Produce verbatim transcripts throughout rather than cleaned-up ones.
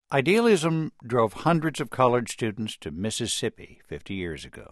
Idealism drove hundreds of college students to Mississippi fifty years ago.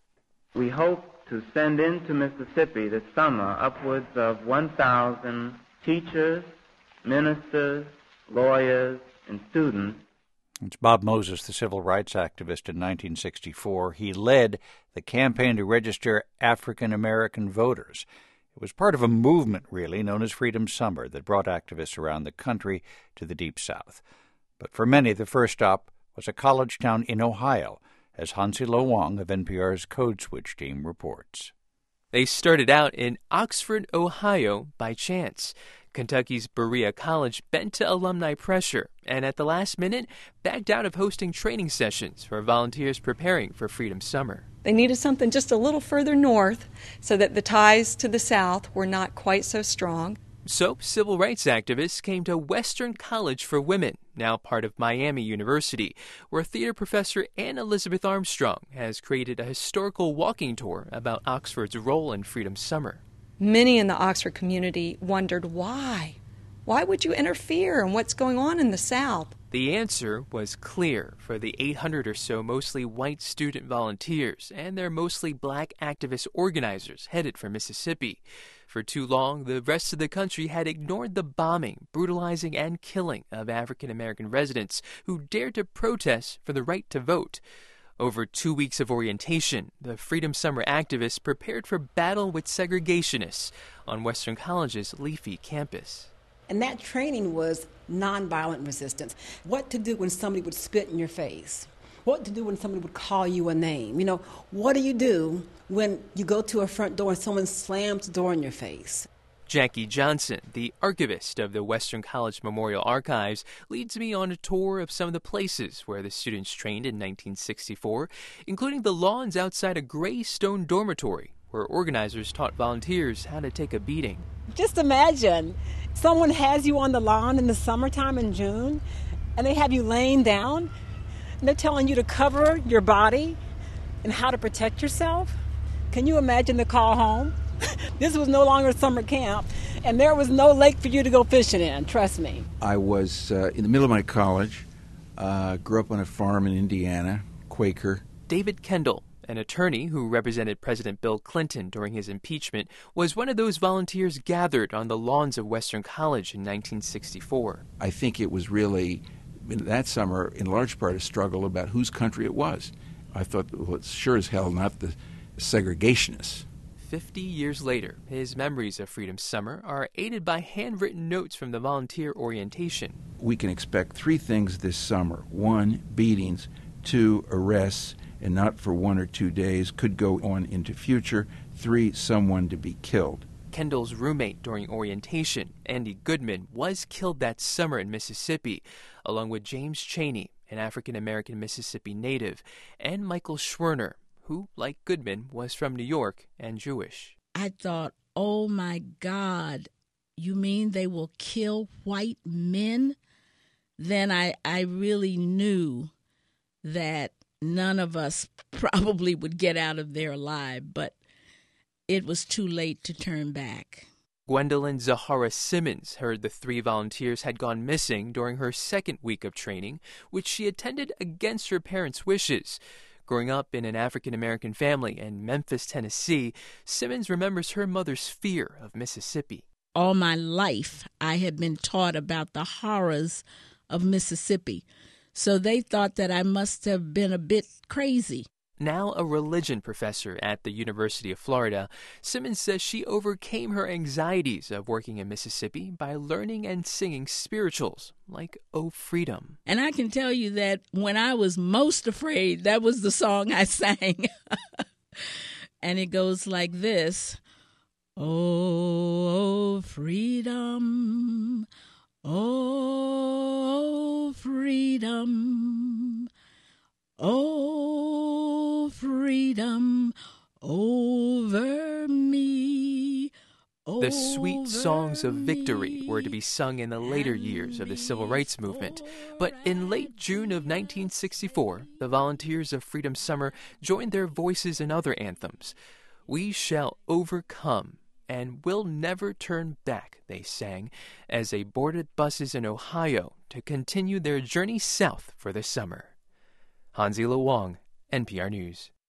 We hope to send into Mississippi this summer upwards of one thousand teachers, ministers, lawyers, and students. It's Bob Moses, the civil rights activist in nineteen sixty-four. He led the campaign to register African American voters. It was part of a movement, really, known as Freedom Summer, that brought activists around the country to the Deep South. But for many, the first stop was a college town in Ohio, as Hansi Lo Wang of N P R's Code Switch team reports. They started out in Oxford, Ohio, by chance. Kentucky's Berea College bent to alumni pressure and at the last minute backed out of hosting training sessions for volunteers preparing for Freedom Summer. They needed something just a little further north so that the ties to the South were not quite so strong. So civil rights activists came to Western College for Women, now part of Miami University, where theater professor Anne Elizabeth Armstrong has created a historical walking tour about Oxford's role in Freedom Summer. Many in the Oxford community wondered why. Why would you interfere in what's going on in the South? The answer was clear for the eight hundred or so mostly white student volunteers and their mostly black activist organizers headed for Mississippi. For too long, the rest of the country had ignored the bombing, brutalizing, and killing of African American residents who dared to protest for the right to vote. Over two weeks of orientation, the Freedom Summer activists prepared for battle with segregationists on Western College's leafy campus. And that training was nonviolent resistance. What to do when somebody would spit in your face. What to do when somebody would call you a name. You know, what do you do when you go to a front door and someone slams the door in your face? Jackie Johnson, the archivist of the Western College Memorial Archives, leads me on a tour of some of the places where the students trained in nineteen sixty-four, including the lawns outside a gray stone dormitory, where organizers taught volunteers how to take a beating. Just imagine, someone has you on the lawn in the summertime in June, and they have you laying down, and they're telling you to cover your body and how to protect yourself. Can you imagine the call home? This was no longer summer camp, and there was no lake for you to go fishing in, trust me. I was uh, in the middle of my college, uh, grew up on a farm in Indiana, Quaker. David Kendall, an attorney who represented President Bill Clinton during his impeachment, was one of those volunteers gathered on the lawns of Western College in nineteen sixty-four. I think it was really, that summer, in large part, a struggle about whose country it was. I thought, well, it's sure as hell not the segregationists. Fifty years later, his memories of Freedom Summer are aided by handwritten notes from the volunteer orientation. We can expect three things this summer. One, beatings. Two, arrests, and not for one or two days, could go on into future. Three, someone to be killed. Kendall's roommate during orientation, Andy Goodman, was killed that summer in Mississippi, along with James Chaney, an African-American Mississippi native, and Michael Schwerner, who, like Goodman, was from New York and Jewish. I thought, oh my God, you mean they will kill white men? Then I, I really knew that none of us probably would get out of there alive, but it was too late to turn back. Gwendolyn Zahara Simmons heard the three volunteers had gone missing during her second week of training, which she attended against her parents' wishes. Growing up in an African-American family in Memphis, Tennessee, Simmons remembers her mother's fear of Mississippi. All my life, I had been taught about the horrors of Mississippi, so they thought that I must have been a bit crazy. Now a religion professor at the University of Florida, Simmons says she overcame her anxieties of working in Mississippi by learning and singing spirituals like "Oh Freedom." And I can tell you that when I was most afraid, that was the song I sang. And it goes like this. Oh, freedom, oh, freedom, oh, freedom over me. The sweet songs of victory were to be sung in the later years of the civil rights movement. But in late June of nineteen sixty-four, the volunteers of Freedom Summer joined their voices in other anthems. "We Shall Overcome" and we'll never turn back, they sang, as they boarded buses in Ohio to continue their journey south for the summer. Hansi Lo Wang, N P R News.